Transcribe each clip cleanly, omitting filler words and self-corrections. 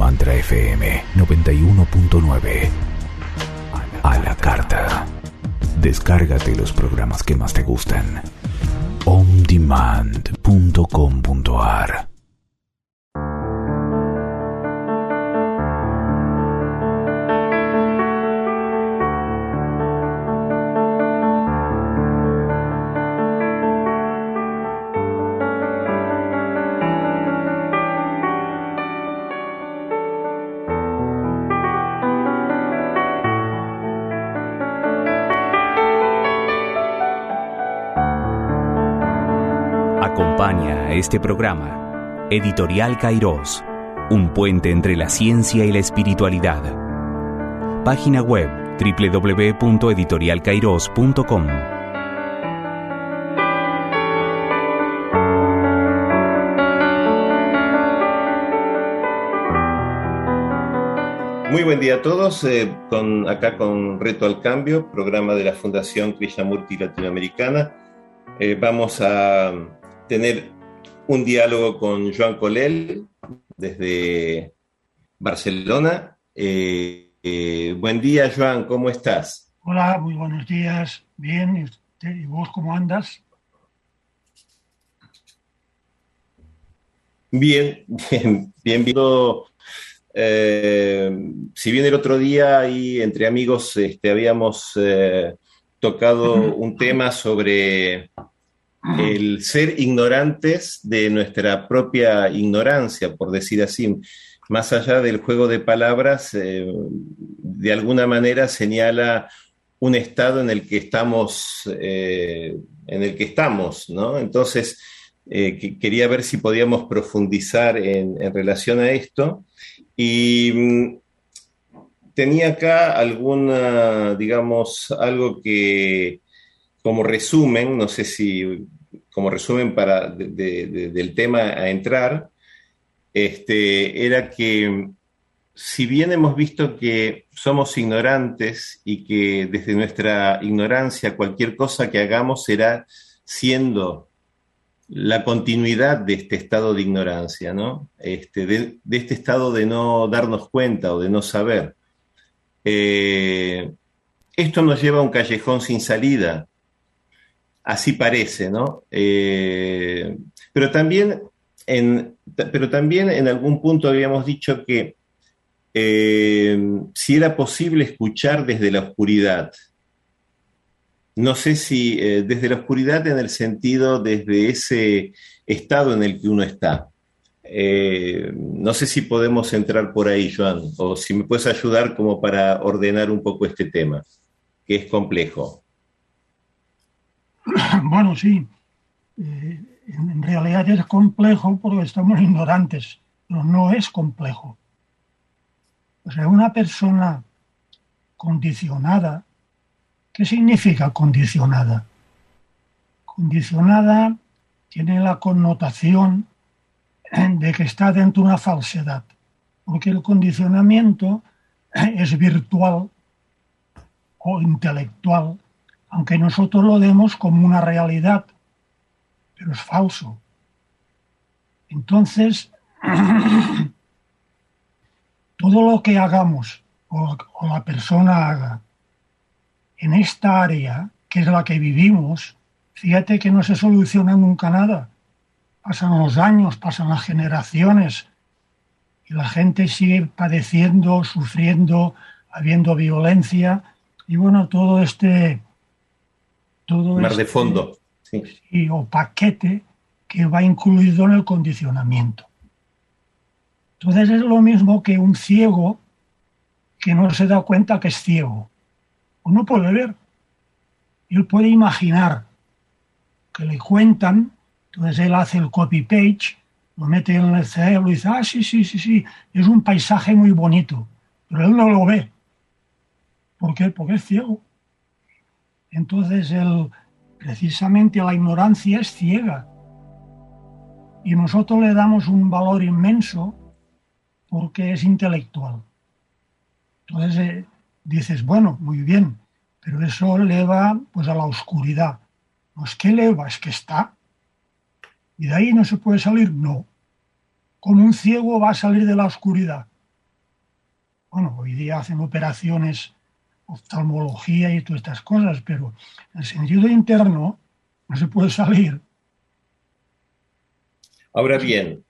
Mantra FM 91.9. A la carta. Descárgate los programas que más te gustan. ondemand.com.ar. Acompaña a este programa Editorial Kairos, un puente entre la ciencia y la espiritualidad. Página web www.editorialkairos.com. Muy buen día a todos, acá con Reto al Cambio, programa de la Fundación Krishnamurti Latinoamericana. Vamos a tener un diálogo con Joan Colell desde Barcelona. Buen día, Joan, ¿cómo estás? Hola, muy buenos días. Bien, ¿y vos cómo andas? Bien. Si bien el otro día ahí entre amigos habíamos tocado un tema sobre el ser ignorantes de nuestra propia ignorancia, por decir así, más allá del juego de palabras, de alguna manera señala un estado en el que estamos, ¿no? Entonces, quería ver si podíamos profundizar en relación a esto. Y tenía acá alguna, digamos, algo que como resumen, no sé si como resumen del tema a entrar, era que si bien hemos visto que somos ignorantes y que desde nuestra ignorancia cualquier cosa que hagamos será siendo la continuidad de este estado de ignorancia, ¿no? De este estado de no darnos cuenta o de no saber. Esto nos lleva a un callejón sin salida. Así parece, ¿no? Pero también en algún punto habíamos dicho que si era posible escuchar desde la oscuridad. No sé si desde la oscuridad en el sentido desde ese estado en el que uno está. No sé si podemos entrar por ahí, Joan, o si me puedes ayudar como para ordenar un poco este tema, que es complejo. Bueno, sí. En realidad es complejo porque estamos ignorantes, pero no es complejo. O sea, una persona condicionada, ¿qué significa condicionada? Condicionada tiene la connotación de que está dentro de una falsedad, porque el condicionamiento es virtual o intelectual, aunque nosotros lo demos como una realidad, pero es falso. Entonces, todo lo que hagamos o la persona haga en esta área, que es la que vivimos, fíjate que no se soluciona nunca nada. Pasan los años, pasan las generaciones y la gente sigue padeciendo, sufriendo, habiendo violencia y bueno, todo mar de fondo, sí, o paquete que va incluido en el condicionamiento. Entonces es lo mismo que un ciego que no se da cuenta que es ciego. Uno puede ver, él puede imaginar que le cuentan, entonces él hace el copy-page, lo mete en el cerebro y dice, sí, es un paisaje muy bonito, pero él no lo ve. ¿Por qué? Porque es ciego. Entonces precisamente la ignorancia es ciega y nosotros le damos un valor inmenso porque es intelectual. Entonces dices, bueno, muy bien, pero eso eleva pues a la oscuridad. No es que eleva, es que está. Y de ahí no se puede salir, no. Como un ciego va a salir de la oscuridad. bueno, hoy día hacen operaciones, oftalmología y todas estas cosas, pero en el sentido interno no se puede salir. Ahora bien,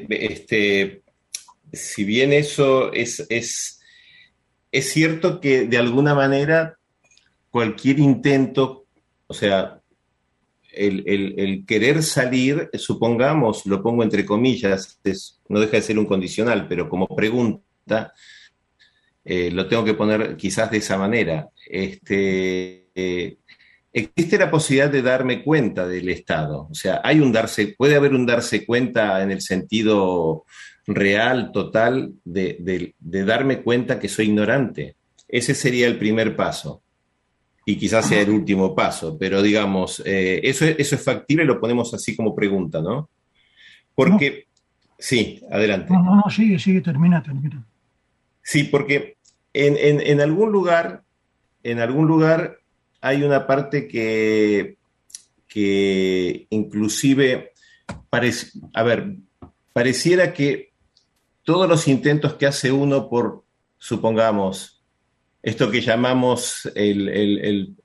si bien eso es cierto que de alguna manera cualquier intento, o sea, el querer salir, supongamos, lo pongo entre comillas, no deja de ser un condicional, pero como pregunta, lo tengo que poner quizás de esa manera. Existe la posibilidad de darme cuenta del estado, o sea, puede haber un darse cuenta en el sentido real, total, de darme cuenta que soy ignorante. Ese sería el primer paso. Y quizás sea el último paso, pero digamos, eso es factible, lo ponemos así como pregunta, ¿no? Porque, no. Sí, adelante. No, sigue, termina. Sí, porque en algún lugar hay una parte que inclusive, pareciera que todos los intentos que hace uno por, supongamos, esto que llamamos el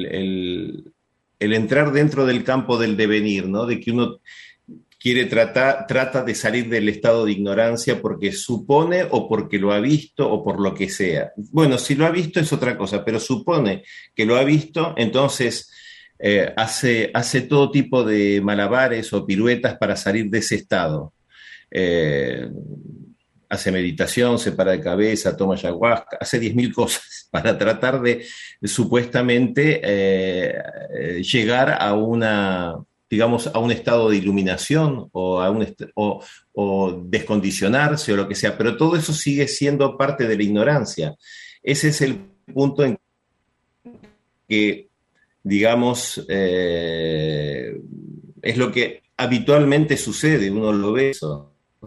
entrar dentro del campo del devenir, ¿no? De que uno trata de salir del estado de ignorancia porque supone o porque lo ha visto o por lo que sea. Bueno, si lo ha visto es otra cosa, pero supone que lo ha visto, entonces hace todo tipo de malabares o piruetas para salir de ese estado. Hace meditación, se para de cabeza, toma ayahuasca, hace 10.000 cosas para tratar de supuestamente llegar a digamos, a un estado de iluminación o descondicionarse o lo que sea, pero todo eso sigue siendo parte de la ignorancia. Ese es el punto en que, digamos, es lo que habitualmente sucede, uno lo ve eso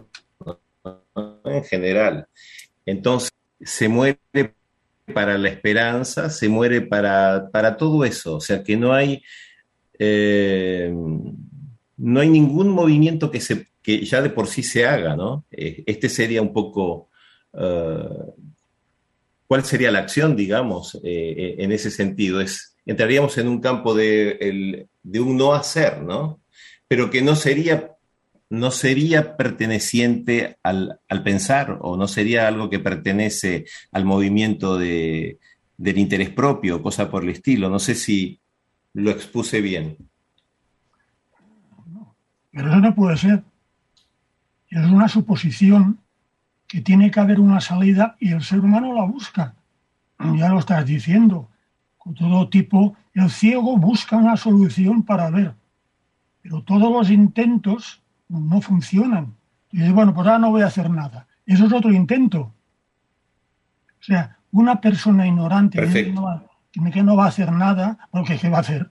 en general. Entonces, se muere para la esperanza, se muere para todo eso, o sea que no hay ningún movimiento que ya de por sí se haga, ¿no? Este sería un poco ¿cuál sería la acción, digamos, en ese sentido? Entraríamos en un campo de un no hacer, ¿no? Pero que no sería perteneciente al pensar, o no sería algo que pertenece al movimiento del interés propio, cosa por el estilo. No sé si lo expuse bien. Pero eso no puede ser. Es una suposición que tiene que haber una salida y el ser humano la busca. Ya lo estás diciendo. Con todo tipo, el ciego busca una solución para ver. Pero todos los intentos no funcionan. Y dices, bueno, pues ahora no voy a hacer nada. Eso es otro intento. O sea, una persona ignorante que no va a hacer nada, bueno, ¿qué va a hacer?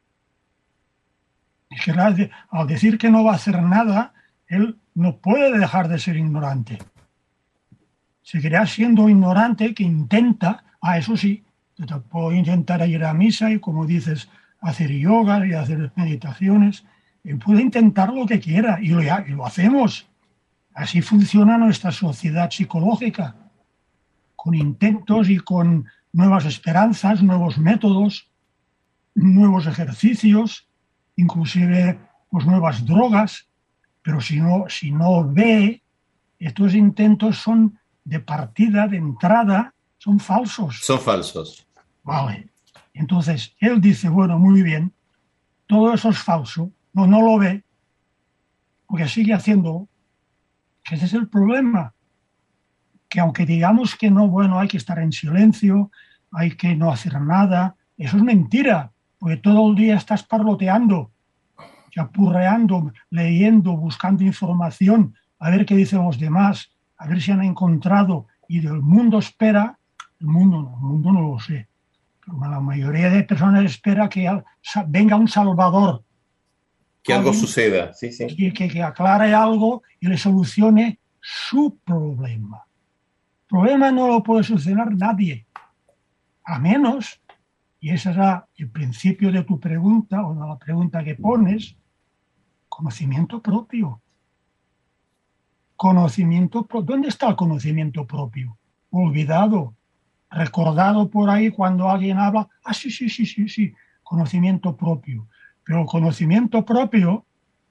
Es que al decir que no va a hacer nada, él no puede dejar de ser ignorante. Seguirá siendo ignorante que intenta, eso sí, puedo intentar ir a misa y, como dices, hacer yoga y hacer meditaciones. Él puede intentar lo que quiera y lo hacemos. Así funciona nuestra sociedad psicológica, con intentos y con nuevas esperanzas, nuevos métodos, nuevos ejercicios, inclusive pues, nuevas drogas, pero si no ve, estos intentos son de partida, de entrada, son falsos. Son falsos. Vale. Entonces, él dice, bueno, muy bien, todo eso es falso, no lo ve, porque sigue haciendo, que ese es el problema, que aunque digamos que no, bueno, hay que estar en silencio, hay que no hacer nada, eso es mentira, porque todo el día estás parloteando, chapurreando, leyendo, buscando información, a ver qué dicen los demás, a ver si han encontrado, y del mundo espera, el mundo no lo sé, pero la mayoría de personas espera que venga un salvador. Que algo suceda, sí. Que aclare algo y le solucione su problema. El problema no lo puede solucionar nadie, a menos, y ese será el principio de tu pregunta o de la pregunta que pones, conocimiento propio. ¿Dónde está el conocimiento propio? olvidado, recordado por ahí cuando alguien habla, sí, conocimiento propio. Pero el conocimiento propio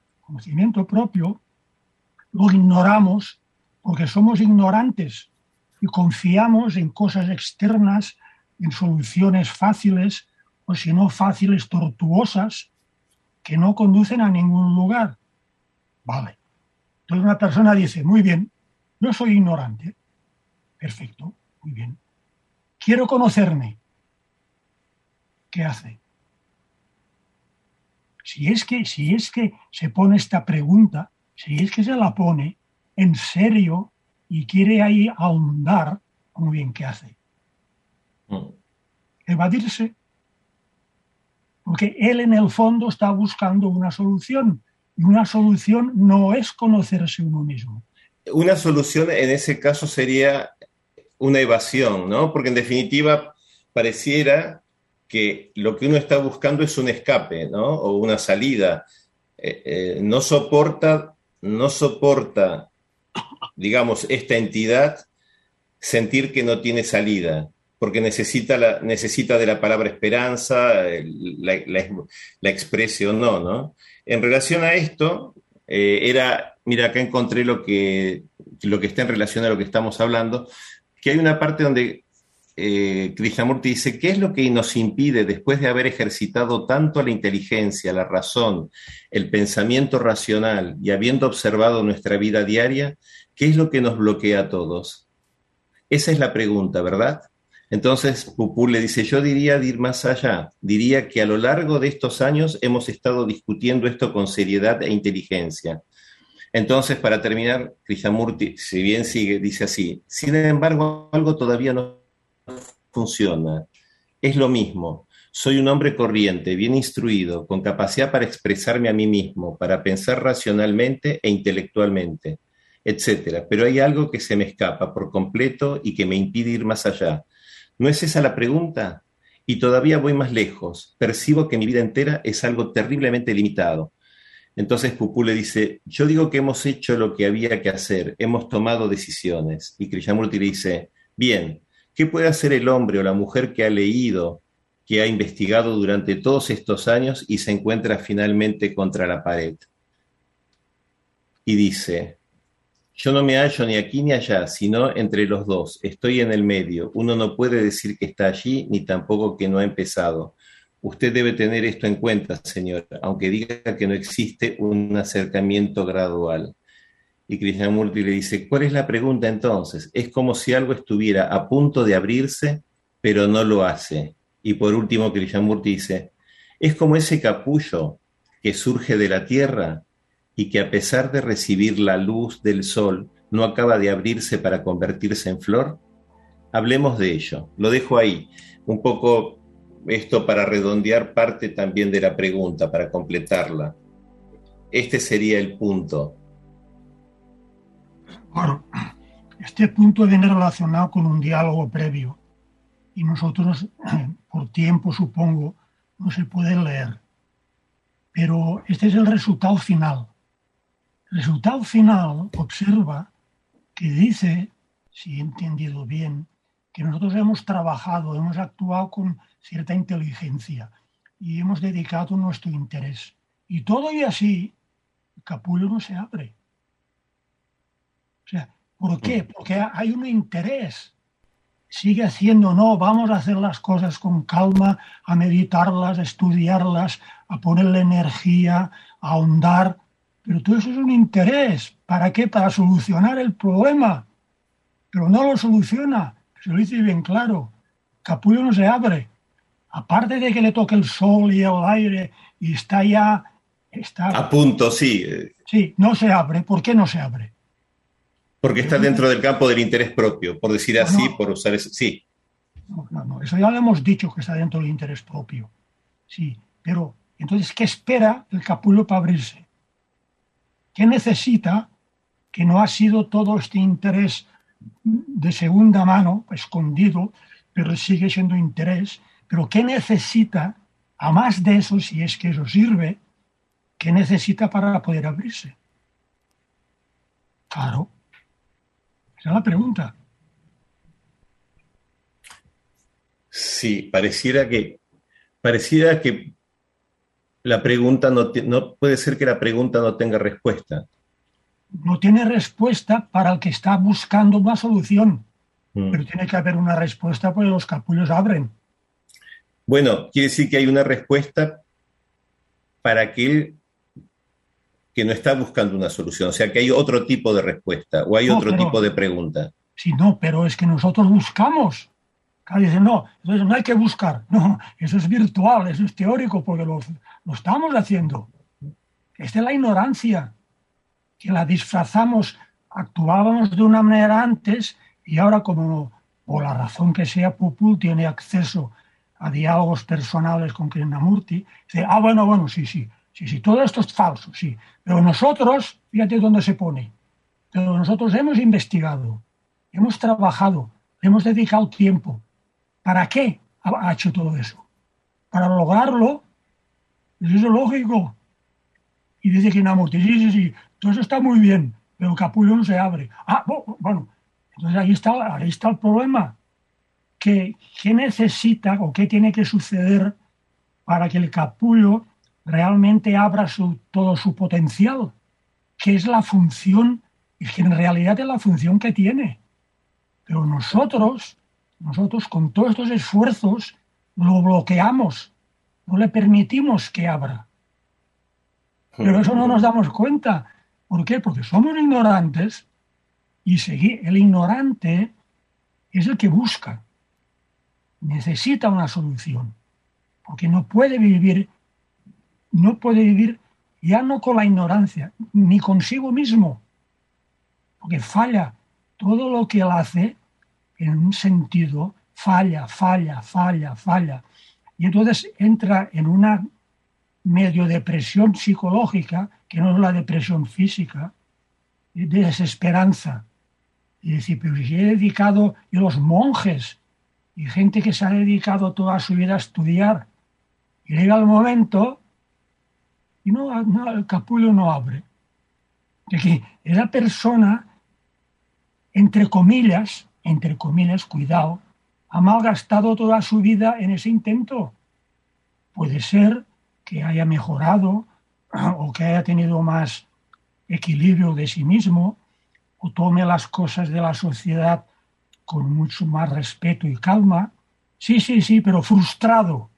lo ignoramos porque somos ignorantes y confiamos en cosas externas, en soluciones fáciles o si no fáciles, tortuosas, que no conducen a ningún lugar. Vale. Entonces una persona dice, muy bien, yo soy ignorante. Perfecto, muy bien. Quiero conocerme. ¿Qué hace? Si es que se pone esta pregunta, si es que se la pone en serio y quiere ahí ahondar, muy bien, ¿qué hace? Evadirse. Porque él en el fondo está buscando una solución y una solución no es conocerse uno mismo. Una solución en ese caso sería una evasión, ¿no? Porque en definitiva pareciera que lo que uno está buscando es un escape, ¿no? O una salida. No soporta, digamos, esta entidad sentir que no tiene salida, porque necesita de la palabra esperanza, la expresión ¿no? En relación a esto, mira, acá encontré lo que está en relación a lo que estamos hablando, que hay una parte donde Krishnamurti dice, ¿qué es lo que nos impide, después de haber ejercitado tanto la inteligencia, la razón, el pensamiento racional y habiendo observado nuestra vida diaria, qué es lo que nos bloquea a todos? Esa es la pregunta, ¿verdad? Entonces Pupul le dice, yo diría de ir más allá, diría que a lo largo de estos años hemos estado discutiendo esto con seriedad e inteligencia. Entonces, para terminar, Krishnamurti, si bien sigue, dice así, sin embargo, algo todavía no funciona. Es lo mismo. Soy un hombre corriente, bien instruido, con capacidad para expresarme a mí mismo, para pensar racionalmente e intelectualmente, etcétera. Pero hay algo que se me escapa por completo y que me impide ir más allá. ¿No es esa la pregunta? Y todavía voy más lejos. Percibo que mi vida entera es algo terriblemente limitado. Entonces Pupul le dice, yo digo que hemos hecho lo que había que hacer, hemos tomado decisiones. Y Krishnamurti le dice, bien, ¿qué puede hacer el hombre o la mujer que ha leído, que ha investigado durante todos estos años y se encuentra finalmente contra la pared? Y dice, yo no me hallo ni aquí ni allá, sino entre los dos, estoy en el medio. Uno no puede decir que está allí, ni tampoco que no ha empezado. Usted debe tener esto en cuenta, señor, aunque diga que no existe un acercamiento gradual. Y Krishnamurti le dice, ¿cuál es la pregunta entonces? Es como si algo estuviera a punto de abrirse, pero no lo hace. Y por último, Krishnamurti dice, es como ese capullo que surge de la tierra y que a pesar de recibir la luz del sol, no acaba de abrirse para convertirse en flor. Hablemos de ello. Lo dejo ahí. Un poco esto para redondear parte también de la pregunta, para completarla. Este sería el punto. Bueno, este punto viene relacionado con un diálogo previo y nosotros, por tiempo supongo, no se puede leer. Pero este es el resultado final. El resultado final observa que dice, si he entendido bien, que nosotros hemos trabajado, hemos actuado con cierta inteligencia y hemos dedicado nuestro interés. Y todo y así, el capullo no se abre. O sea, ¿por qué? Porque hay un interés. Sigue haciendo, no, vamos a hacer las cosas con calma, a meditarlas, a estudiarlas, a ponerle energía, a ahondar. Pero todo eso es un interés. ¿Para qué? Para solucionar el problema. Pero no lo soluciona. Se lo dice bien claro. Capullo no se abre. Aparte de que le toque el sol y el aire y está ya... A punto, sí. Sí, no se abre. ¿Por qué no se abre? Porque está dentro del campo del interés propio, por decir así, por usar eso. Sí. No, eso ya lo hemos dicho, que está dentro del interés propio. Sí, pero entonces, ¿qué espera el capullo para abrirse? ¿Qué necesita que no ha sido todo este interés de segunda mano, escondido, pero sigue siendo interés? Pero ¿qué necesita, a más de eso, si es que eso sirve, qué necesita para poder abrirse? Claro. Esa es la pregunta. Sí, pareciera que la pregunta no puede ser que la pregunta no tenga respuesta. No tiene respuesta para el que está buscando una solución, pero Mm. tiene que haber una respuesta porque los capullos abren. Bueno, quiere decir que hay una respuesta para aquel que no está buscando una solución, o sea que hay otro tipo de respuesta o hay No, otro tipo de pregunta. sí, no, pero es que nosotros buscamos. Claro, dicen, no, entonces no hay que buscar. No, eso es virtual, eso es teórico, porque lo estamos haciendo. Esta es la ignorancia, que la disfrazamos, actuábamos de una manera antes y ahora como, por la razón que sea, Pupul tiene acceso a diálogos personales con Krishnamurti, dice, bueno, sí, todo esto es falso, sí. Pero nosotros, fíjate dónde se pone, pero nosotros hemos investigado, hemos trabajado, hemos dedicado tiempo. ¿Para qué ha hecho todo eso? Para lograrlo, eso es lógico. Y dice Krishnamurti, sí, todo eso está muy bien, pero el capullo no se abre. Bueno, entonces ahí está el problema. ¿Qué necesita o qué tiene que suceder para que el capullo realmente abra todo su potencial? ¿Qué es la función? Es que en realidad es la función que tiene. Pero nosotros con todos estos esfuerzos lo bloqueamos, no le permitimos que abra. Pero eso no nos damos cuenta. ¿Por qué? Porque somos ignorantes y el ignorante es el que busca, necesita una solución, porque no puede vivir ya no con la ignorancia, ni consigo mismo, porque falla. Todo lo que él hace, en un sentido, falla. Y entonces entra en una medio depresión psicológica, que no es la depresión física, de desesperanza. Y decir, pero si he dedicado, y los monjes, y gente que se ha dedicado toda su vida a estudiar, y llega el momento, y el capullo no abre. De que esa persona, entre comillas, cuidado, ha malgastado toda su vida en ese intento. Puede ser que haya mejorado o que haya tenido más equilibrio de sí mismo o tome las cosas de la sociedad con mucho más respeto y calma. Sí, pero frustrado.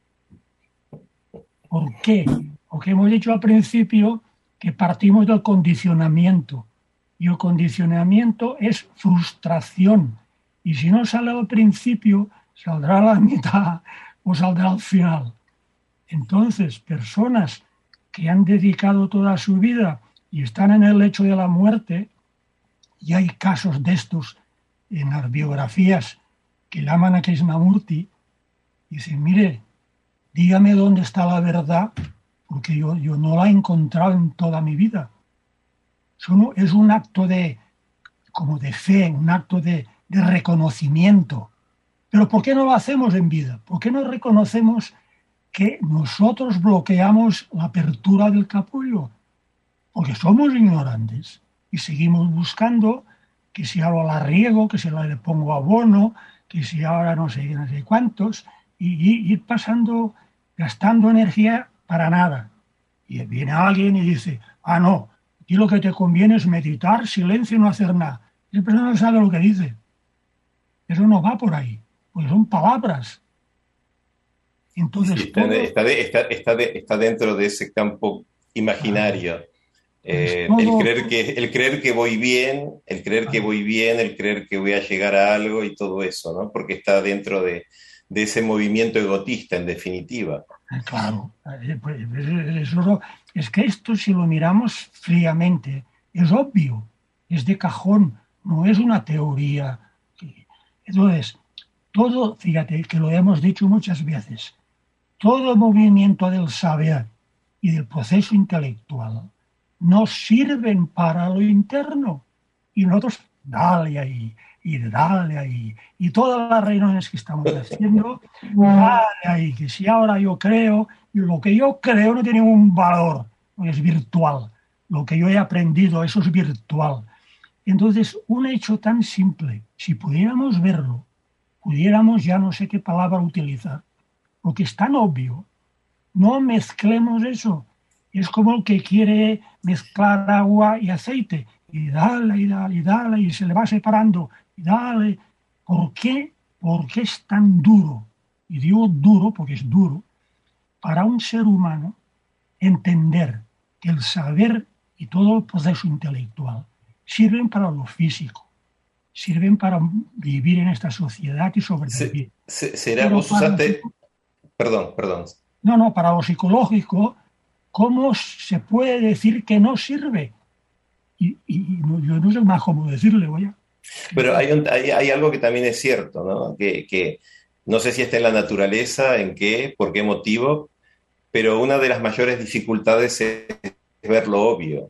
¿Por qué? Porque hemos dicho al principio que partimos del condicionamiento y el condicionamiento es frustración. Y si no sale al principio, saldrá a la mitad o saldrá al final. Entonces, personas que han dedicado toda su vida y están en el lecho de la muerte, y hay casos de estos en las biografías que llaman a Krishnamurti, y dicen, mire, dígame dónde está la verdad, porque yo no la he encontrado en toda mi vida. Es un acto como de fe, un acto de reconocimiento. Pero ¿por qué no lo hacemos en vida? ¿Por qué no reconocemos que nosotros bloqueamos la apertura del capullo? Porque somos ignorantes y seguimos buscando que si ahora la riego, que si ahora le pongo abono, que si ahora no sé cuántos, y ir pasando, gastando energía para nada. Y viene alguien y dice, no, aquí lo que te conviene es meditar, silencio y no hacer nada. Y la persona no sabe lo que dice. Eso no va por ahí, porque son palabras. Entonces, Sí, está dentro de ese campo imaginario. El creer que voy bien, el creer que voy a llegar a algo y todo eso, ¿no? Porque está dentro de ese movimiento egotista, en definitiva. Claro, pues, es que esto, si lo miramos fríamente, es obvio, es de cajón, no es una teoría. Entonces, todo, fíjate que lo hemos dicho muchas veces, todo movimiento del saber y del proceso intelectual nos sirven para lo interno. Y nosotros, dale ahí, y todas las reuniones que estamos haciendo, dale ahí, que si ahora yo creo, y lo que yo creo no tiene ningún valor, es virtual. Lo que yo he aprendido, eso es virtual. Entonces, un hecho tan simple, si pudiéramos verlo, pudiéramos, ya no sé qué palabra utilizar, porque es tan obvio. No mezclemos eso. Es como el que quiere mezclar agua y aceite, y dale, y dale, y dale, y se le va separando, y dale. ¿Por qué? ¿Por qué es tan duro? Y digo duro porque es duro para un ser humano entender que el saber y todo el proceso intelectual sirven para lo físico, sirven para vivir en esta sociedad y sobrevivir. ¿Será vos usaste? Perdón. No, para lo psicológico, ¿cómo se puede decir que no sirve? Y yo no sé más cómo decirle, vaya. Pero hay algo que también es cierto, ¿no? Que no sé si está en la naturaleza, en qué, por qué motivo, pero una de las mayores dificultades es ver lo obvio.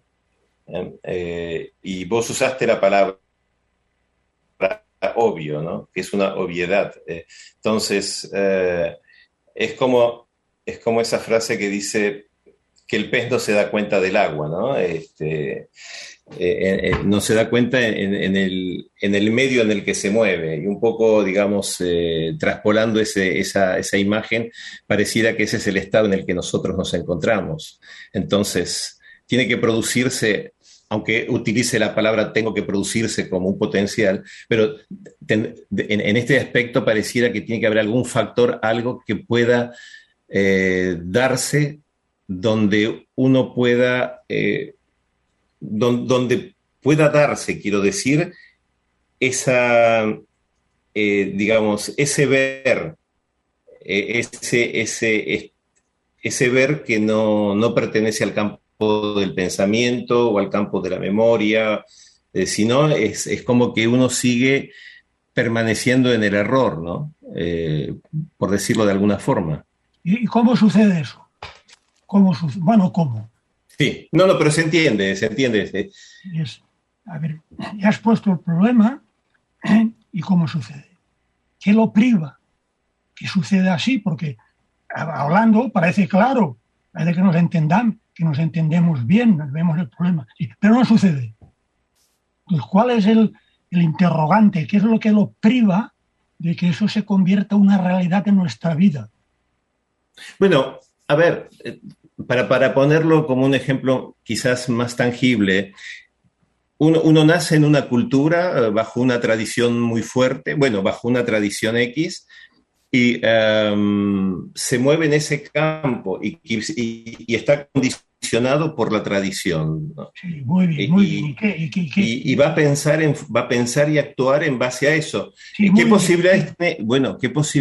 Y vos usaste la palabra obvio, ¿no? Que es una obviedad. Entonces, es como esa frase que dice que el pez no se da cuenta del agua, ¿no? No se da cuenta en el medio en el que se mueve. Y un poco, digamos, traspolando esa imagen, pareciera que ese es el estado en el que nosotros nos encontramos. Entonces, tiene que producirse, aunque utilice la palabra tengo que producirse como un potencial, pero en este aspecto pareciera que tiene que haber algún factor, algo que pueda darse donde uno pueda, donde pueda darse, quiero decir, digamos, ese ver, ese ver que no pertenece al campo del pensamiento o al campo de la memoria, sino es como que uno sigue permaneciendo en el error, ¿no? Por decirlo de alguna forma. ¿Y cómo sucede eso? Bueno, ¿cómo? Sí, no, pero se entiende. A ver, ya has puesto el problema, ¿y cómo sucede? ¿Qué lo priva? Que sucede así, porque hablando parece claro, parece que nos entendemos bien, vemos el problema, sí, pero no sucede. Entonces, ¿cuál es el interrogante? ¿Qué es lo que lo priva de que eso se convierta en una realidad en nuestra vida? Bueno, a ver, para ponerlo como un ejemplo quizás más tangible, uno nace en una cultura bajo una tradición muy fuerte, bueno, bajo una tradición X, y se mueve en ese campo y está condicionado por la tradición, ¿no? Sí, muy bien. Y va a pensar y actuar en base a eso. Sí, ¿Qué posibilidades tiene? Bueno,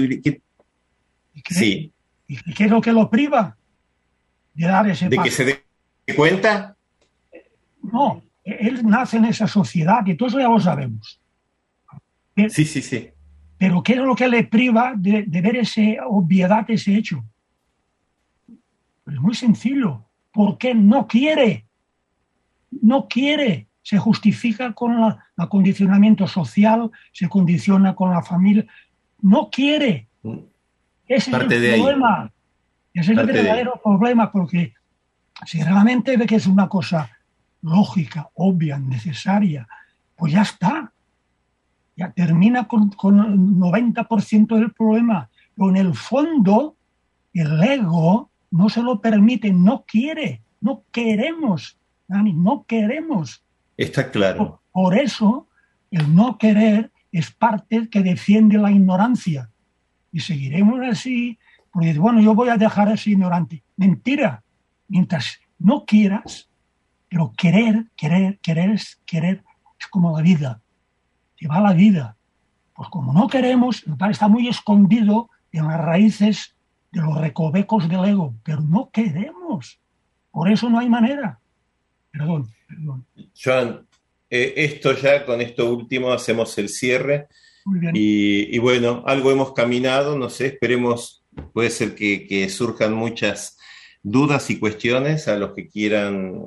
sí. ¿Y qué es lo que lo priva de dar ese paso? ¿De que se dé cuenta? No, él nace en esa sociedad y todo eso ya lo sabemos. Sí. Pero ¿qué es lo que le priva de ver esa obviedad, ese hecho? Pues muy sencillo. Porque no quiere. No quiere. Se justifica con el acondicionamiento social, se condiciona con la familia. No quiere. Ese es el problema. Ese es el verdadero problema, porque si realmente ve que es una cosa lógica, obvia, necesaria, pues ya está. Ya termina con el 90% del problema. Pero en el fondo, el ego no se lo permite, no quiere, no queremos, Dani, no queremos. Está claro. Por eso, el no querer es parte que defiende la ignorancia. Y seguiremos así, porque bueno, yo voy a dejar así ignorante. Mentira. Mientras no quieras, pero querer es como la vida. Se va la vida. Pues como no queremos, está muy escondido en las raíces de los recovecos del ego, pero no queremos. Por eso no hay manera. Perdón. Joan, con esto último hacemos el cierre. Muy bien. Y bueno, algo hemos caminado, no sé, esperemos, puede ser que surjan muchas dudas y cuestiones a los que quieran,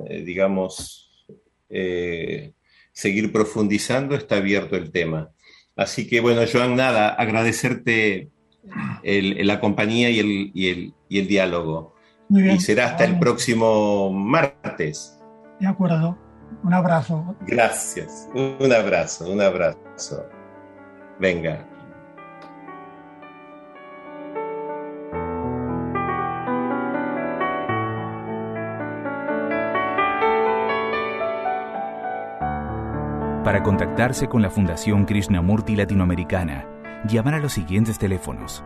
seguir profundizando, está abierto el tema. Así que bueno, Joan, nada, agradecerte la compañía y el diálogo. Muy bien. Y será hasta el próximo martes. De acuerdo. Un abrazo. Gracias. Un abrazo. Venga. Para contactarse con la Fundación Krishnamurti Latinoamericana, llamar a los siguientes teléfonos: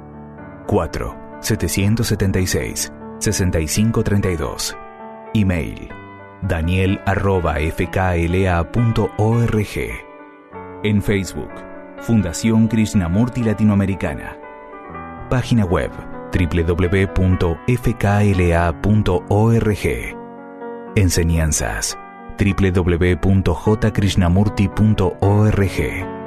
4-776-6532. Email: daniel@fkla.org. En Facebook: Fundación Krishnamurti Latinoamericana. Página web: www.fkla.org. Enseñanzas: www.jkrishnamurti.org.